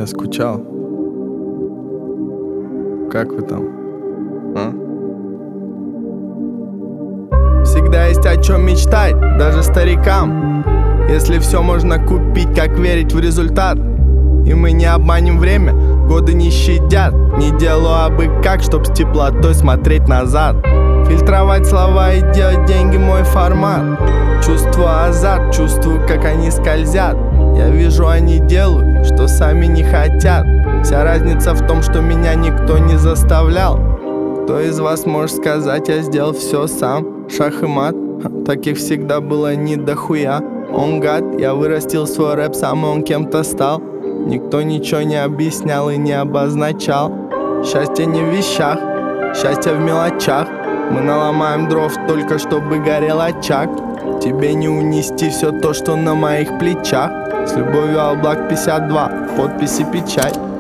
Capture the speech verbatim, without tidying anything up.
Я скучал. Как вы там? А? Всегда есть о чем мечтать, даже старикам. Если все можно купить, как верить в результат. И мы не обманем время, годы не щадят. Не делаю абы как, чтоб с теплотой смотреть назад. Фильтровать слова и делать деньги мой формат. Чувствую азарт, чувствую, как они скользят. Я вижу, они делают, что сами не хотят. Вся разница в том, что меня никто не заставлял. Кто из вас может сказать, я сделал все сам? Шах и мат, таких всегда было не дохуя. Он гад, я вырастил свой рэп сам, и он кем-то стал. Никто ничего не объяснял и не обозначал. Счастье не в вещах, счастье в мелочах. Мы наломаем дров только чтобы горел очаг. Тебе не унести все то, что на моих плечах. С любовью, Алблак пятьдесят два, подпись и печать.